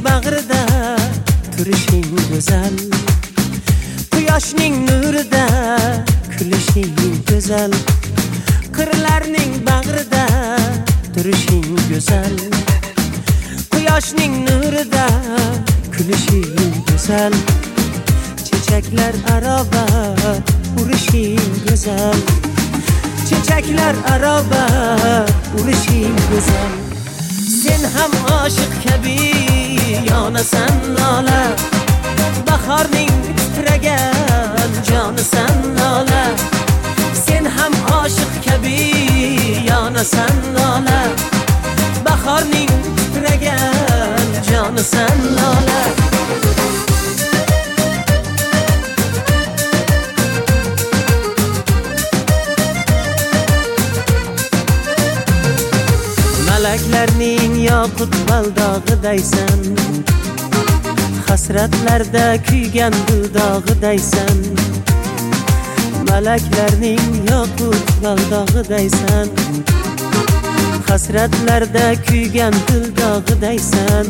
bag'rida turishing go'zal, quyoshning nurida kulishing go'zal, qirlarning bag'rida turishing go'zal, quyoshning nurida kulishing go'zal, chechaklar aroba urishing go'zal, chechaklar aroba urishing go'zal. Sen ham oshiq kabi yonasan lola, bahorning titragan jonisan lola. Sen ham oshiq kabi yonasan lola, bahorning titragan jonisan lola. Malaklarning yoqut baldog'idaysan, hasratlarda kuygan dildog'idaysan. Malaklarning yoqut baldog'idaysan, hasratlarda kuygan dildog'idaysan.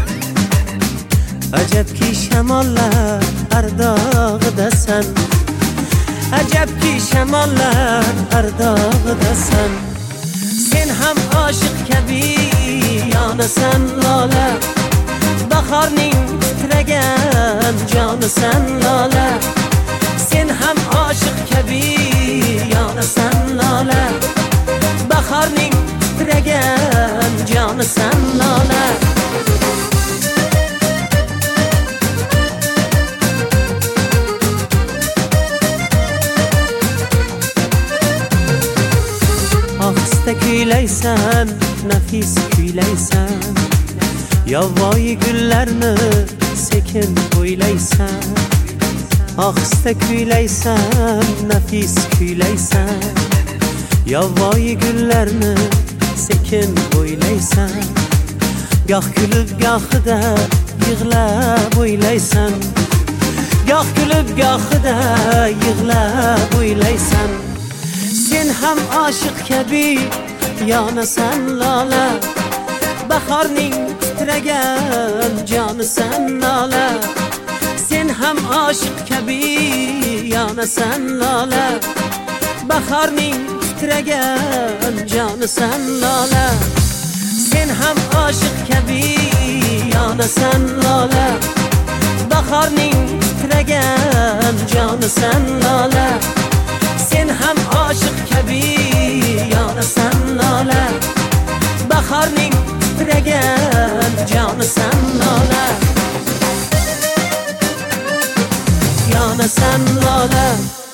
Ajabki shamollar ardog'idasan, ajabki shamollar ardog'idasan. Sen ham oshiq kabi yonasan lola, bahorning titragan jonisan lola. Sen ham oshiq kabi yonasan lola, bahorning titragan jonisan lola. Ohista kuylaysan, nafis kuylaysan, yovvoyi gullarni sekin bo'ylaysan. Ohista kuylaysan, nafis kuylaysan, yovvoyi gullarni sekin bo'ylaysan. Goh kulib gohida yig'lab o'ylaysan, goh kulib gohida yig'lab o'ylaysan. Sen ham oshiq kabi yonasan lola, bahorning titragan jonisan lola. Sen ham oshiq kabi yonasan lola, bahorning titragan jonisan lola. Sen ham oshiq kabi yonasan lola, bahorning titragan jonisan lola. Sen ham oshiq kabi yonasan lola, bahorning titragan jonisan lola. Yonasan lola.